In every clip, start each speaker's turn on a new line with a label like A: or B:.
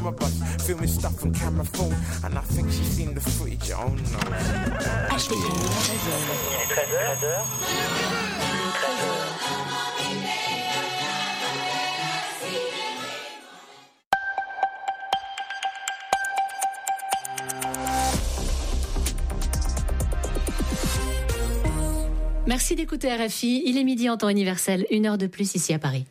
A: summer bus, filming stuff from camera phone, and I think she's seen the footage. Oh no.
B: Merci d'écouter RFI. Il est midi en temps universel, 1 heure de plus ici à Paris.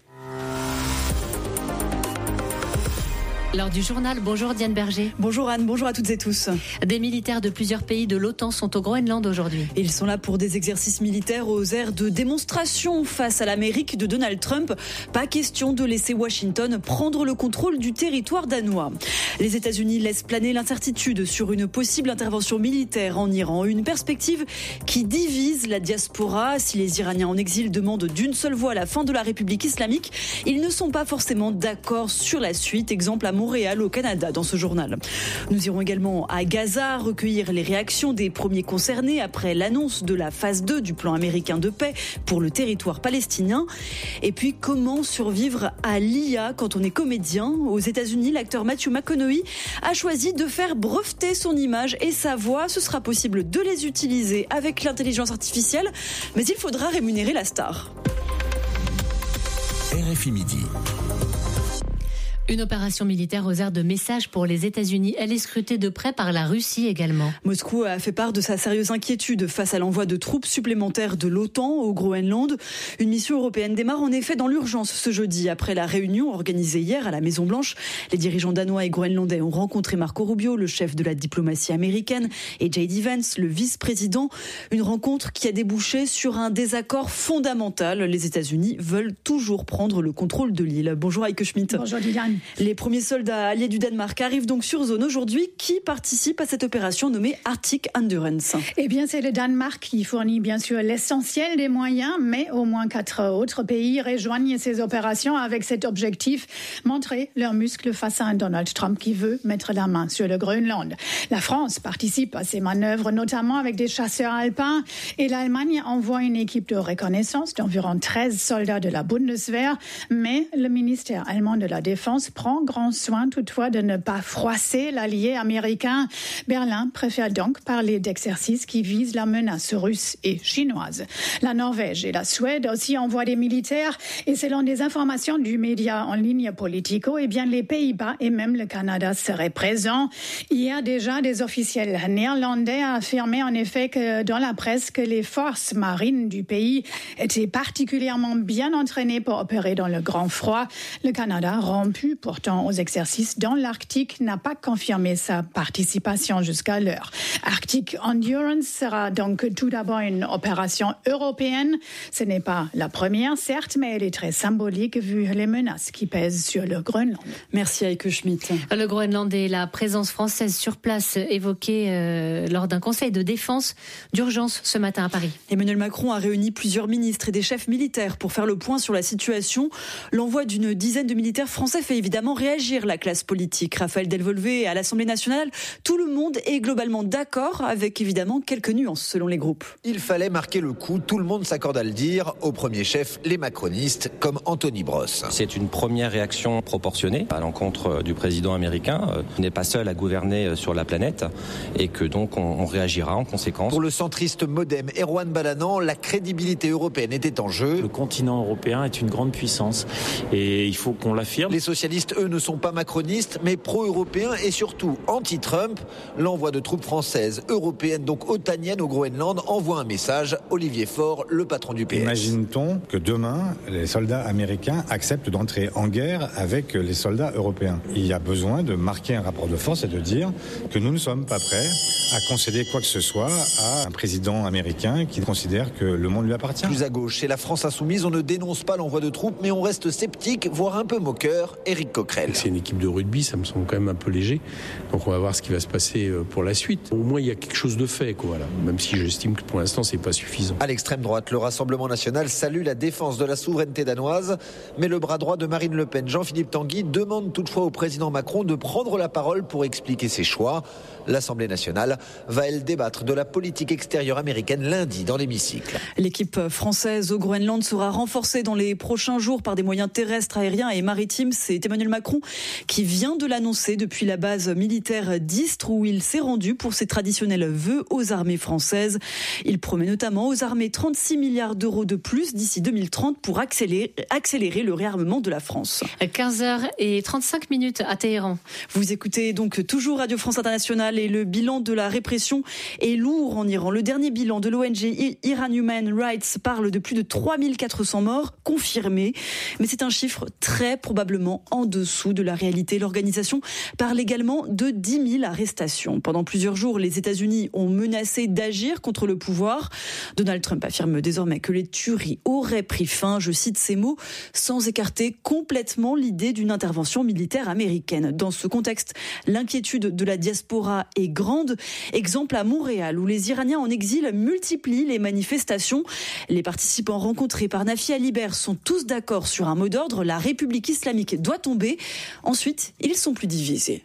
B: Lors du journal, bonjour Diane Berger.
C: Bonjour Anne, bonjour à toutes et tous.
B: Des militaires de plusieurs pays de l'OTAN sont au Groenland aujourd'hui.
C: Ils sont là pour des exercices militaires aux airs de démonstration face à l'Amérique de Donald Trump. Pas question de laisser Washington prendre le contrôle du territoire danois. Les États-Unis laissent planer l'incertitude sur une possible intervention militaire en Iran. Une perspective qui divise la diaspora. Si les Iraniens en exil demandent d'une seule voix la fin de la République islamique, ils ne sont pas forcément d'accord sur la suite. Exemple à Montréal, au Canada, dans ce journal. Nous irons également à Gaza recueillir les réactions des premiers concernés après l'annonce de la phase 2 du plan américain de paix pour le territoire palestinien. Et puis, comment survivre à l'IA quand on est comédien ? Aux États-Unis, l'acteur Matthew McConaughey a choisi de faire breveter son image et sa voix. Ce sera possible de les utiliser avec l'intelligence artificielle, mais il faudra rémunérer la star.
D: RFI Midi.
B: Une opération militaire aux airs de message pour les États-Unis. Elle est scrutée de près par la Russie également.
C: Moscou a fait part de sa sérieuse inquiétude face à l'envoi de troupes supplémentaires de l'OTAN au Groenland. Une mission européenne démarre en effet dans l'urgence ce jeudi. Après la réunion organisée hier à la Maison-Blanche, les dirigeants danois et groenlandais ont rencontré Marco Rubio, le chef de la diplomatie américaine, et J.D. Vance, le vice-président. Une rencontre qui a débouché sur un désaccord fondamental. Les États-Unis veulent toujours prendre le contrôle de l'île. Bonjour Heike Schmidt.
E: Bonjour Dylan.
C: Les premiers soldats alliés du Danemark arrivent donc sur zone aujourd'hui. Qui participe à cette opération nommée Arctic Endurance ?
E: Eh bien, c'est le Danemark qui fournit bien sûr l'essentiel des moyens, mais au moins 4 autres pays rejoignent ces opérations avec cet objectif, montrer leurs muscles face à un Donald Trump qui veut mettre la main sur le Groenland. La France participe à ces manœuvres, notamment avec des chasseurs alpins, et l'Allemagne envoie une équipe de reconnaissance d'environ 13 soldats de la Bundeswehr, mais le ministère allemand de la Défense prend grand soin toutefois de ne pas froisser l'allié américain. Berlin préfère donc parler d'exercices qui visent la menace russe et chinoise. La Norvège et la Suède aussi envoient des militaires et selon des informations du média en ligne Politico, eh bien les Pays-Bas et même le Canada seraient présents. Hier déjà, des officiels néerlandais ont affirmé en effet que dans la presse que les forces marines du pays étaient particulièrement bien entraînées pour opérer dans le grand froid. Le Canada, rompu pourtant aux exercices dans l'Arctique, n'a pas confirmé sa participation jusqu'à l'heure. Arctic Endurance sera donc tout d'abord une opération européenne. Ce n'est pas la première, certes, mais elle est très symbolique vu les menaces qui pèsent sur le Groenland.
C: Merci Heike Schmidt.
B: Le Groenland et la présence française sur place évoquée lors d'un conseil de défense d'urgence ce matin à Paris.
C: Emmanuel Macron a réuni plusieurs ministres et des chefs militaires pour faire le point sur la situation. L'envoi d'une dizaine de militaires français fait évidemment réagir la classe politique. Raphaël Delvolvé à l'Assemblée nationale, tout le monde est globalement d'accord, avec évidemment quelques nuances selon les groupes.
F: Il fallait marquer le coup, tout le monde s'accorde à le dire, au premier chef, les macronistes, comme Anthony Brosse.
G: C'est une première réaction proportionnée à l'encontre du président américain. Il n'est pas seul à gouverner sur la planète et que donc on réagira en conséquence.
F: Pour le centriste Modem, Erwan Balanan, la crédibilité européenne était en jeu.
H: Le continent européen est une grande puissance et il faut qu'on l'affirme.
F: Les socialistes, eux, ne sont pas macronistes, mais pro-européens et surtout anti-Trump. L'envoi de troupes françaises, européennes, donc otaniennes au Groenland, envoie un message. Olivier Faure, le patron du PS.
I: Imagine-t-on que demain, les soldats américains acceptent d'entrer en guerre avec les soldats européens ? Il y a besoin de marquer un rapport de force et de dire que nous ne sommes pas prêts à concéder quoi que ce soit à un président américain qui considère que le monde lui appartient.
F: Plus à gauche, chez la France insoumise, on ne dénonce pas l'envoi de troupes, mais on reste sceptique, voire un peu moqueur. Éric Coquerel.
J: C'est une équipe de rugby, ça me semble quand même un peu léger. Donc on va voir ce qui va se passer pour la suite. Au moins il y a quelque chose de fait, quoi, là. Même si j'estime que pour l'instant c'est pas suffisant.
F: À l'extrême droite, le Rassemblement national salue la défense de la souveraineté danoise, mais le bras droit de Marine Le Pen, Jean-Philippe Tanguy, demande toutefois au président Macron de prendre la parole pour expliquer ses choix. L'Assemblée nationale va, elle, débattre de la politique extérieure américaine lundi dans l'hémicycle.
C: L'équipe française au Groenland sera renforcée dans les prochains jours par des moyens terrestres, aériens et maritimes. C'est Emmanuel Macron qui vient de l'annoncer depuis la base militaire d'Istres où il s'est rendu pour ses traditionnels vœux aux armées françaises. Il promet notamment aux armées 36 milliards d'euros de plus d'ici 2030 pour accélérer le réarmement de la France.
B: 15h35 à Téhéran.
C: Vous écoutez donc toujours Radio France Internationale et le bilan de la répression est lourd en Iran. Le dernier bilan de l'ONG Iran Human Rights parle de plus de 3400 morts confirmés, mais c'est un chiffre très probablement en dessous de la réalité. L'organisation parle également de 10 000 arrestations. Pendant plusieurs jours, les États-Unis ont menacé d'agir contre le pouvoir. Donald Trump affirme désormais que les tueries auraient pris fin, je cite ces mots, sans écarter complètement l'idée d'une intervention militaire américaine. Dans ce contexte, l'inquiétude de la diaspora est grande. Exemple à Montréal, où les Iraniens en exil multiplient les manifestations. Les participants rencontrés par Nafi Alibert sont tous d'accord sur un mot d'ordre, la République islamique doit tomber. Ensuite, ils sont plus divisés.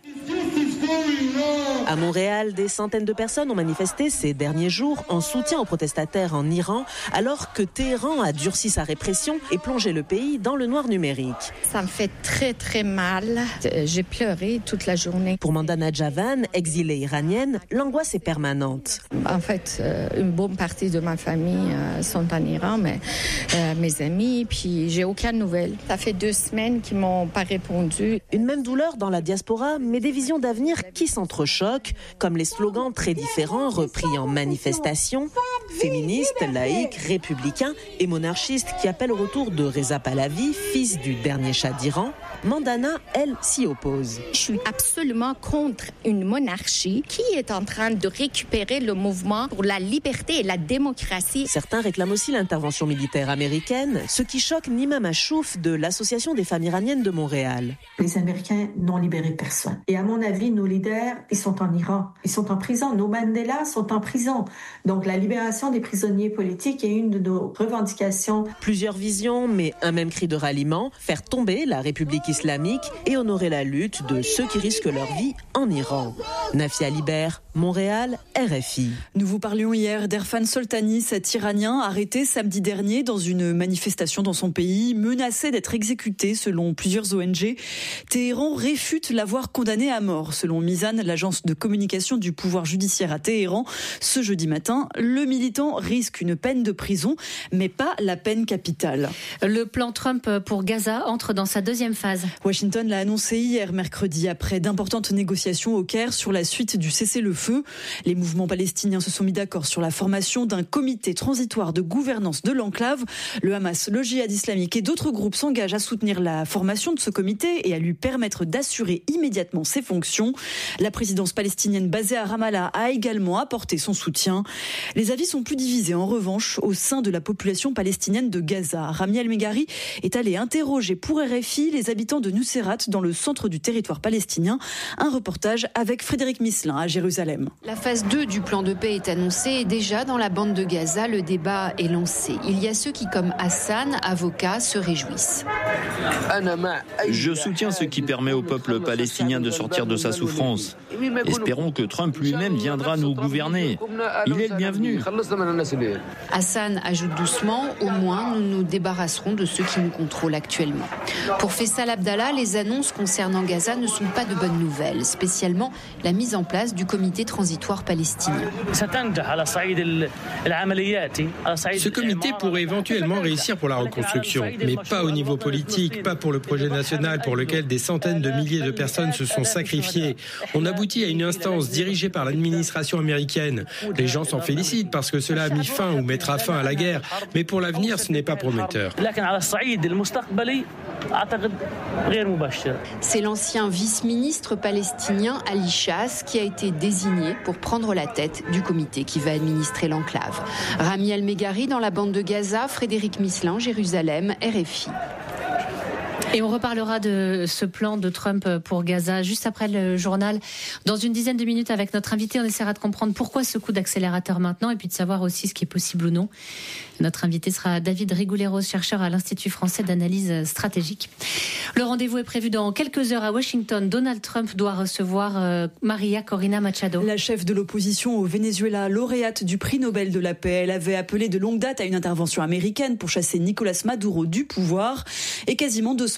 D: À Montréal, des centaines de personnes ont manifesté ces derniers jours en soutien aux protestataires en Iran, alors que Téhéran a durci sa répression et plongé le pays dans le noir numérique.
K: Ça me fait très très mal. J'ai pleuré toute la journée.
D: Pour Mandana Javan, exilée iranienne, l'angoisse est permanente.
K: En fait, une bonne partie de ma famille sont en Iran, mais mes amis, puis j'ai aucune nouvelle. Ça fait 2 semaines qu'ils m'ont pas répondu.
D: Une même douleur dans la diaspora, mais des visions d'avenir qui s'entrechoquent, comme les slogans très différents repris en manifestation, féministes, laïques, républicains et monarchistes qui appellent au retour de Reza Pahlavi, fils du dernier Shah d'Iran. Mandana, elle, s'y oppose.
K: Je suis absolument contre une monarchie qui est en train de récupérer le mouvement pour la liberté et la démocratie.
D: Certains réclament aussi l'intervention militaire américaine, ce qui choque Nima Machouf de l'Association des femmes iraniennes de Montréal.
L: Les Américains n'ont libéré personne. Et à mon avis, nos leaders, ils sont en Iran. Ils sont en prison. Nos Mandela sont en prison. Donc la libération des prisonniers politiques est une de nos revendications.
D: Plusieurs visions, mais un même cri de ralliement, faire tomber la République islamique et honorer la lutte de ceux qui risquent leur vie en Iran. Nafi Alibert, Montréal, RFI.
C: Nous vous parlions hier d'Erfan Soltani, cet Iranien arrêté samedi dernier dans une manifestation dans son pays, menacé d'être exécuté selon plusieurs ONG. Téhéran réfute l'avoir condamné à mort. Selon Mizan, l'agence de communication du pouvoir judiciaire à Téhéran, ce jeudi matin, le militant risque une peine de prison, mais pas la peine capitale.
B: Le plan Trump pour Gaza entre dans sa deuxième phase.
C: Washington l'a annoncé hier mercredi après d'importantes négociations au Caire sur la suite du cessez-le-feu. Les mouvements palestiniens se sont mis d'accord sur la formation d'un comité transitoire de gouvernance de l'enclave. Le Hamas, le Djihad islamique et d'autres groupes s'engagent à soutenir la formation de ce comité et à lui permettre d'assurer immédiatement ses fonctions. La présidence palestinienne basée à Ramallah a également apporté son soutien. Les avis sont plus divisés en revanche au sein de la population palestinienne de Gaza. Rami El-Meghari est allé interroger pour RFI les habitants de Nuseirat dans le centre du territoire palestinien. Un reportage avec Frédéric Misselin à Jérusalem.
M: La phase 2 du plan de paix est annoncée et déjà dans la bande de Gaza, le débat est lancé. Il y a ceux qui, comme Hassan, avocat, se réjouissent.
N: Je soutiens ce qui permet au peuple palestinien de sortir de sa souffrance. Espérons que Trump lui-même viendra nous gouverner. Il est le bienvenu.
M: Hassan ajoute doucement, au moins nous nous débarrasserons de ceux qui nous contrôlent actuellement. Pour Faisal Abdallah, les annonces concernant Gaza ne sont pas de bonnes nouvelles, spécialement la mise en place du comité transitoire palestinien.
J: Ce comité pourrait éventuellement réussir pour la reconstruction, mais pas au niveau politique, pas pour le projet national pour lequel des centaines de milliers de personnes se sont sacrifiées. On aboutit à une instance dirigée par l'administration américaine. Les gens s'en félicitent parce que cela a mis fin ou mettra fin à la guerre, mais pour l'avenir, ce n'est pas prometteur.
M: C'est l'ancien vice-ministre palestinien Ali Chass qui a été désigné pour prendre la tête du comité qui va administrer l'enclave. Rami El-Meghari dans la bande de Gaza, Frédéric Misselin, Jérusalem, RFI.
B: Et on reparlera de ce plan de Trump pour Gaza juste après le journal. Dans une dizaine de minutes avec notre invité, on essaiera de comprendre pourquoi ce coup d'accélérateur maintenant et puis de savoir aussi ce qui est possible ou non. Notre invité sera David Rigouleros, chercheur à l'Institut français d'analyse stratégique. Le rendez-vous est prévu dans quelques heures à Washington. Donald Trump doit recevoir Maria Corina Machado.
C: La chef de l'opposition au Venezuela, lauréate du prix Nobel de la paix, elle avait appelé de longue date à une intervention américaine pour chasser Nicolás Maduro du pouvoir. Et quasiment 2 semaines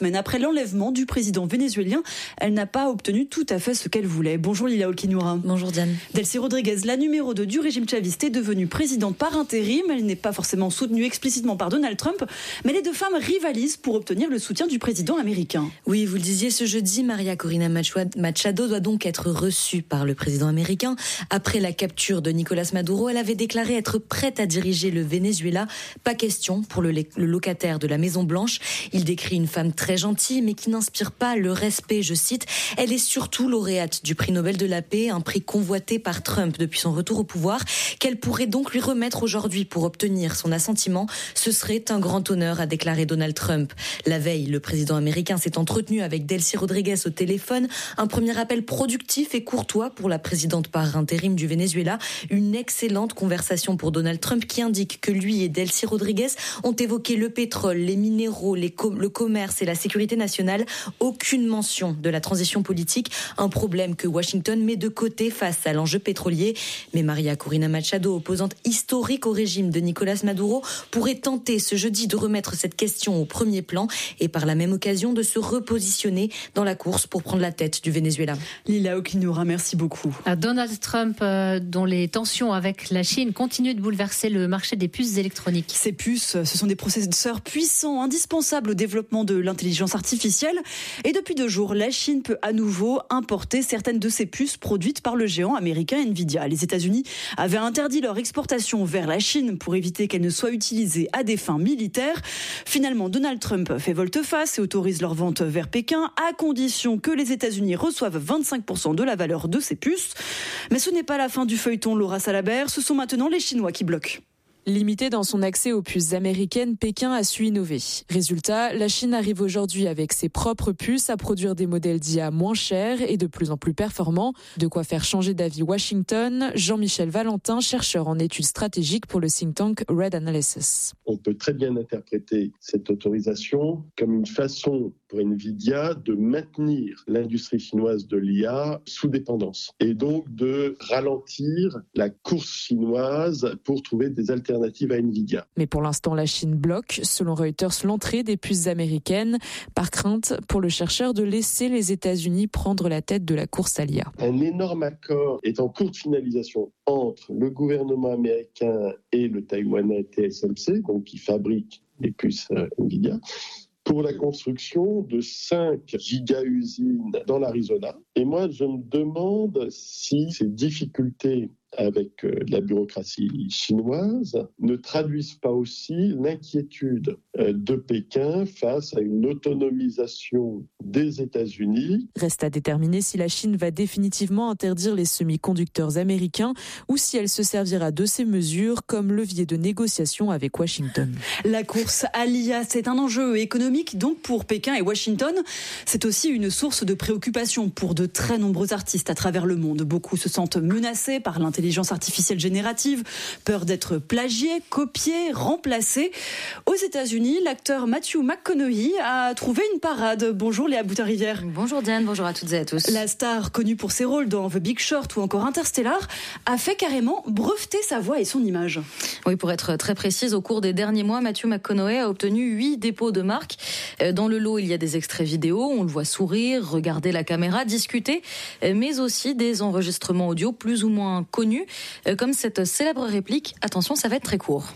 C: semaines après l'enlèvement du président vénézuélien, elle n'a pas obtenu tout à fait ce qu'elle voulait. Bonjour Lila Olkinura.
O: Bonjour Diane.
C: Delcy Rodriguez, la numéro 2 du régime chaviste, est devenue présidente par intérim. Elle n'est pas forcément soutenue explicitement par Donald Trump, mais les deux femmes rivalisent pour obtenir le soutien du président américain.
O: Oui, vous le disiez, ce jeudi, María Corina Machado doit donc être reçue par le président américain. Après la capture de Nicolás Maduro, elle avait déclaré être prête à diriger le Venezuela. Pas question pour le locataire de la Maison-Blanche. Il décrit une femme très gentille, mais qui n'inspire pas le respect, je cite. Elle est surtout lauréate du prix Nobel de la paix, un prix convoité par Trump depuis son retour au pouvoir, qu'elle pourrait donc lui remettre aujourd'hui pour obtenir son assentiment. Ce serait un grand honneur, a déclaré Donald Trump. La veille, le président américain s'est entretenu avec Delcy Rodriguez au téléphone. Un premier appel productif et courtois pour la présidente par intérim du Venezuela. Une excellente conversation pour Donald Trump qui indique que lui et Delcy Rodriguez ont évoqué le pétrole, les minéraux, le commerce et la sécurité nationale. Aucune mention de la transition politique, un problème que Washington met de côté face à l'enjeu pétrolier. Mais María Corina Machado, opposante historique au régime de Nicolás Maduro, pourrait tenter ce jeudi de remettre cette question au premier plan et par la même occasion de se repositionner dans la course pour prendre la tête du Venezuela.
C: Lila Okinoura, merci beaucoup.
B: Donald Trump, dont les tensions avec la Chine continuent de bouleverser le marché des puces électroniques.
C: Ces puces, ce sont des processeurs puissants, indispensables au développement de l'intelligence artificielle. Et depuis 2 jours, la Chine peut à nouveau importer certaines de ces puces produites par le géant américain Nvidia. Les États-Unis avaient interdit leur exportation vers la Chine pour éviter qu'elle ne soit utilisée à des fins militaires. Finalement, Donald Trump fait volte-face et autorise leur vente vers Pékin à condition que les États-Unis reçoivent 25% de la valeur de ces puces. Mais ce n'est pas la fin du feuilleton, Laura Salabert. Ce sont maintenant les Chinois qui bloquent.
P: Limité dans son accès aux puces américaines, Pékin a su innover. Résultat, la Chine arrive aujourd'hui avec ses propres puces à produire des modèles d'IA moins chers et de plus en plus performants. De quoi faire changer d'avis Washington. Jean-Michel Valentin, chercheur en études stratégiques pour le think tank Red Analysis.
Q: On peut très bien interpréter cette autorisation comme une façon pour Nvidia de maintenir l'industrie chinoise de l'IA sous dépendance et donc de ralentir la course chinoise pour trouver des alternatives à Nvidia.
P: Mais pour l'instant, la Chine bloque, selon Reuters, l'entrée des puces américaines par crainte pour le chercheur de laisser les États-Unis prendre la tête de la course à l'IA.
Q: Un énorme accord est en cours de finalisation entre le gouvernement américain et le taïwanais TSMC, donc qui fabrique les puces Nvidia, pour la construction de 5 giga-usines dans l'Arizona. Et moi, je me demande si ces difficultés avec la bureaucratie chinoise ne traduisent pas aussi l'inquiétude de Pékin face à une autonomisation des États-Unis.
P: Reste à déterminer si la Chine va définitivement interdire les semi-conducteurs américains ou si elle se servira de ces mesures comme levier de négociation avec Washington.
C: La course à l'IA, c'est un enjeu économique donc pour Pékin et Washington. C'est aussi une source de préoccupation pour de très nombreux artistes à travers le monde. Beaucoup se sentent menacés par l'intelligence artificielle générative, peur d'être plagié, copié, remplacé. Aux États-Unis, l'acteur Matthew McConaughey a trouvé une parade. Bonjour Léa Boutin-Rivière.
O: Bonjour Diane, bonjour à toutes et à tous.
C: La star, connue pour ses rôles dans The Big Short ou encore Interstellar, a fait carrément breveter sa voix et son image.
O: Oui, pour être très précise, au cours des derniers mois, Matthew McConaughey a obtenu 8 dépôts de marque. Dans le lot, il y a des extraits vidéo, on le voit sourire, regarder la caméra, discuter, mais aussi des enregistrements audio plus ou moins connus, comme cette célèbre réplique. Attention, ça va être très court.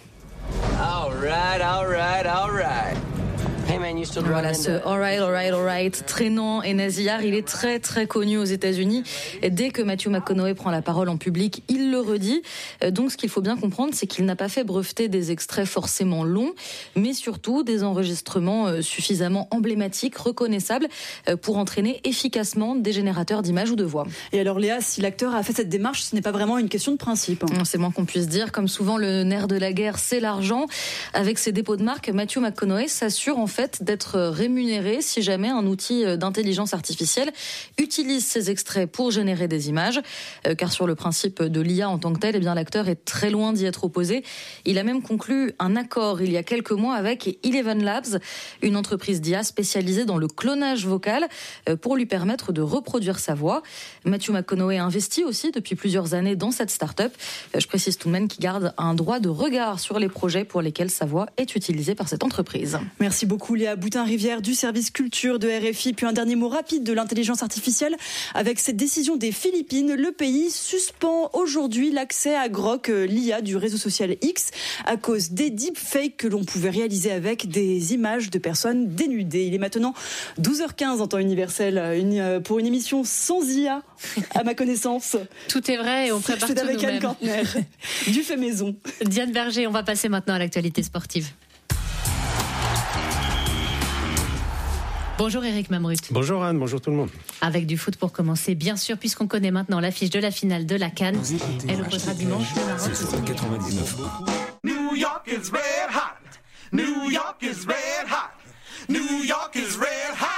R: All right.
O: Voilà, ce all right, traînant et nasillard, il est très très connu aux États-Unis. Dès que Matthew McConaughey prend la parole en public, il le redit. Donc ce qu'il faut bien comprendre, c'est qu'il n'a pas fait breveter des extraits forcément longs, mais surtout des enregistrements suffisamment emblématiques, reconnaissables, pour entraîner efficacement des générateurs d'images ou de voix.
C: Et alors Léa, si l'acteur a fait cette démarche, ce n'est pas vraiment une question de principe.
O: C'est moins qu'on puisse dire. Comme souvent, le nerf de la guerre, c'est l'argent. Avec ses dépôts de marque, Matthew McConaughey s'assure en fait d'être rémunéré si jamais un outil d'intelligence artificielle utilise ces extraits pour générer des images, car sur le principe de l'IA en tant que tel, eh bien l'acteur est très loin d'y être opposé. Il a même conclu un accord il y a quelques mois avec Eleven Labs, une entreprise d'IA spécialisée dans le clonage vocal, pour lui permettre de reproduire sa voix. Matthew McConaughey investit aussi depuis plusieurs années dans cette start-up. Je précise tout de même qu'il garde un droit de regard sur les projets pour lesquels sa voix est utilisée par cette entreprise.
C: Merci beaucoup. beaucoup Léa Boutin-Rivière du service culture de RFI. Puis un dernier mot rapide de l'intelligence artificielle. Avec cette décision des Philippines, le pays suspend aujourd'hui l'accès à Grok, l'IA du réseau social X, à cause des deepfakes que l'on pouvait réaliser avec des images de personnes dénudées. Il est maintenant 12h15 en temps universel pour une émission sans IA, à ma connaissance.
B: Tout est vrai et on prépare tout nous-mêmes.
C: C'est avec Anne Kantner, du fait maison.
B: Diane Berger, on va passer maintenant à l'actualité sportive. Bonjour Eric Mamrut.
J: Bonjour Anne, bonjour tout le monde.
B: Avec du foot pour commencer, bien sûr, puisqu'on connaît maintenant l'affiche de la finale de la CAN. Elle opposera dimanche le Maroc.
S: C'est 99. New York is red hot. New York is red hot. New York is red hot.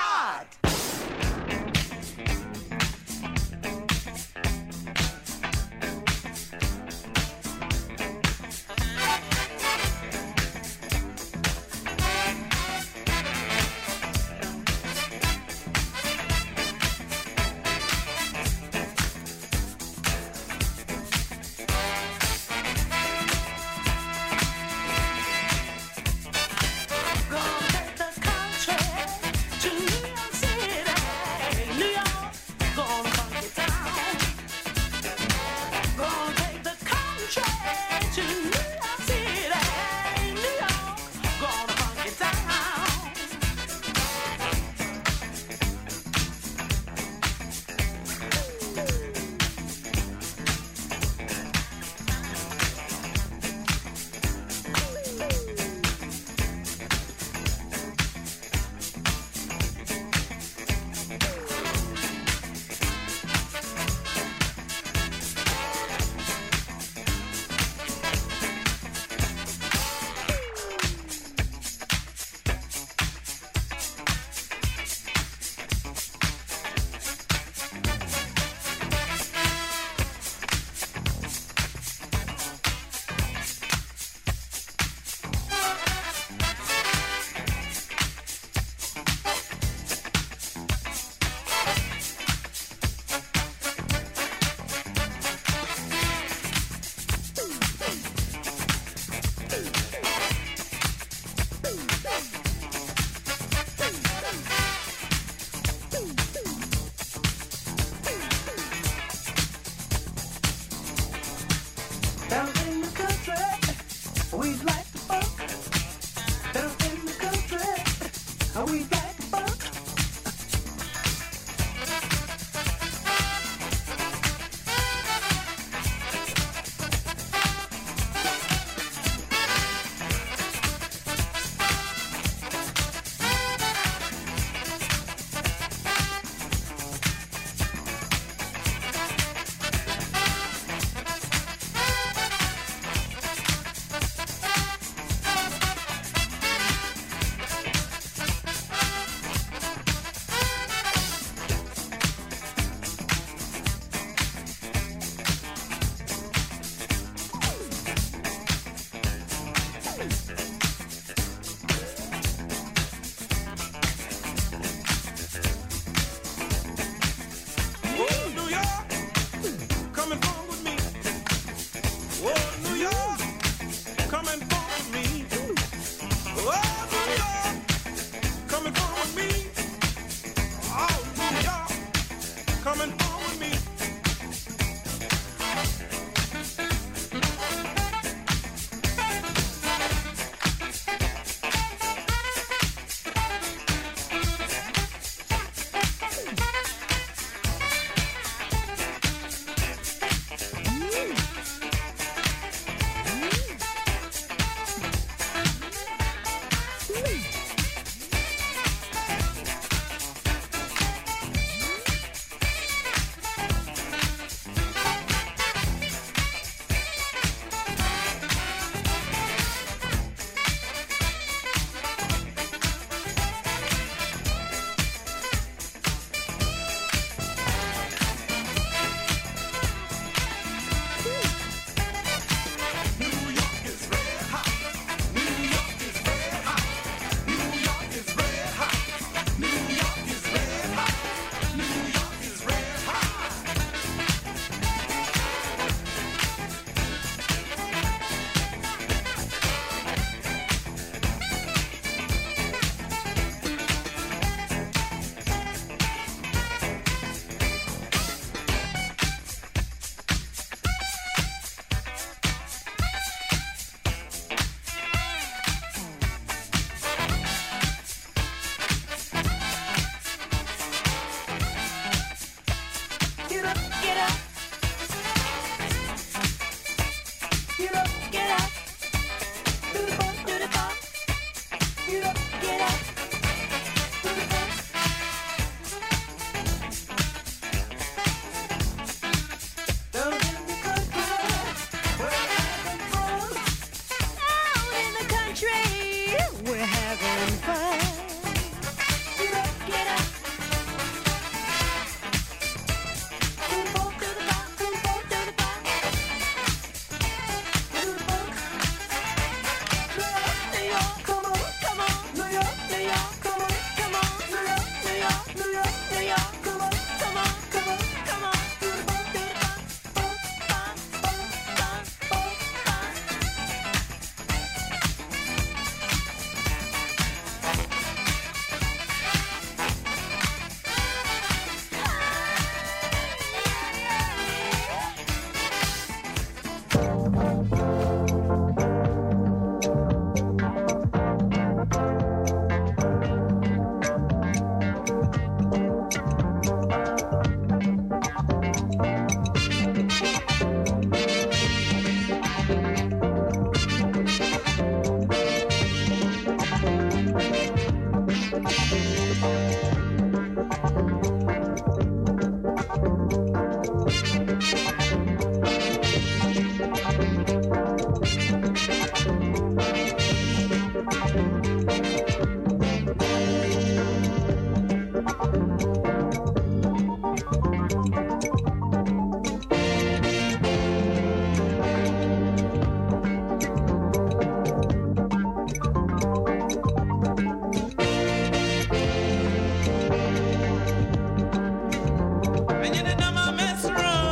S: And you didn't know my mess around.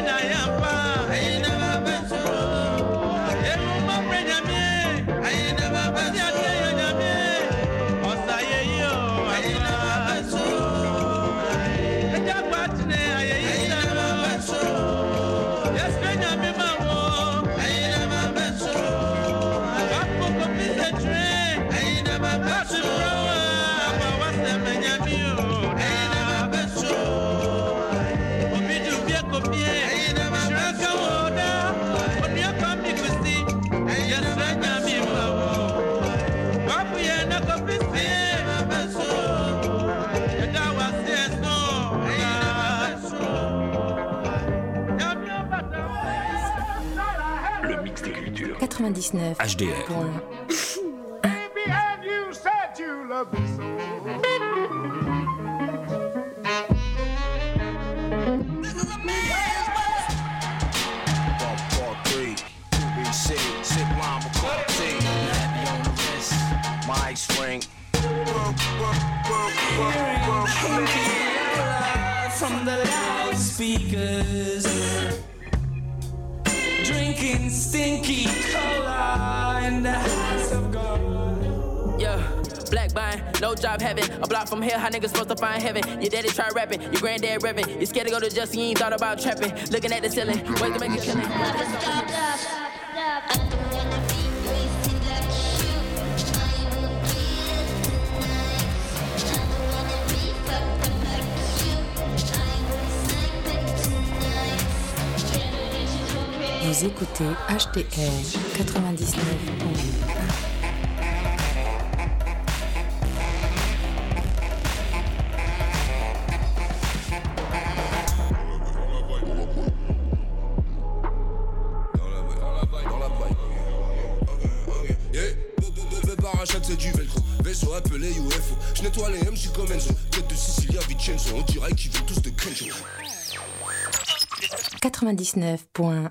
T: Le mix des cultures.
O: 99.
T: HDR.
S: From the loudspeakers, drinking stinky cola in the house of God.
U: Yeah, black buying, no job having. A block from here, how niggas supposed to find heaven? Your daddy try rapping, your granddad rapping. You scared to go to jail, so you ain't thought about trapping. Looking at the ceiling, ways to make it killing.
O: Vous écoutez HDR 99.
V: Parachute c'est du velcro, vaisseau appelé UFO. Je nettoie les M, je suis comme Enzo. Tête de Sicilia, Vincenzo, on dirait qu'ils viennent tous de Crenshaw.
O: 99.11.1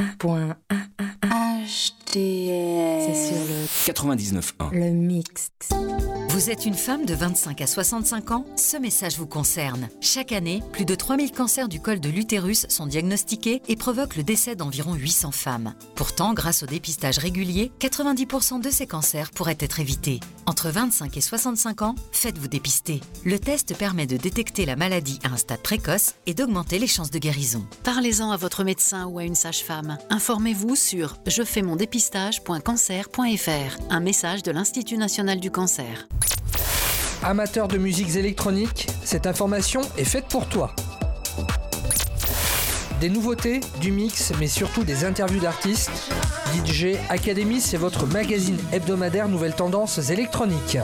O: HDR. C'est sur le
T: 99.1.
O: Le mix.
W: Vous êtes une femme de 25 à 65 ans? Ce message vous concerne. Chaque année, plus de 3000 cancers du col de l'utérus sont diagnostiqués et provoquent le décès d'environ 800 femmes. Pourtant, grâce au dépistage régulier, 90% de ces cancers pourraient être évités. Entre 25 et 65 ans, faites-vous dépister. Le test permet de détecter la maladie à un stade précoce et d'augmenter les chances de guérison.
X: Parlez-en à votre médecin ou à une sage-femme. Informez-vous sur jefaimondepistage.cancer.fr. Un message de l'Institut national du cancer.
Y: Amateur de musiques électroniques, cette information est faite pour toi. Des nouveautés, du mix, mais surtout des interviews d'artistes. DJ Academy, c'est votre magazine hebdomadaire nouvelles tendances électroniques.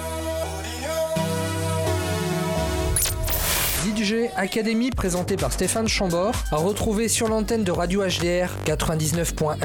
Y: DJ Academy, présenté par Stéphane Chambord, à retrouver sur l'antenne de Radio HDR 99.1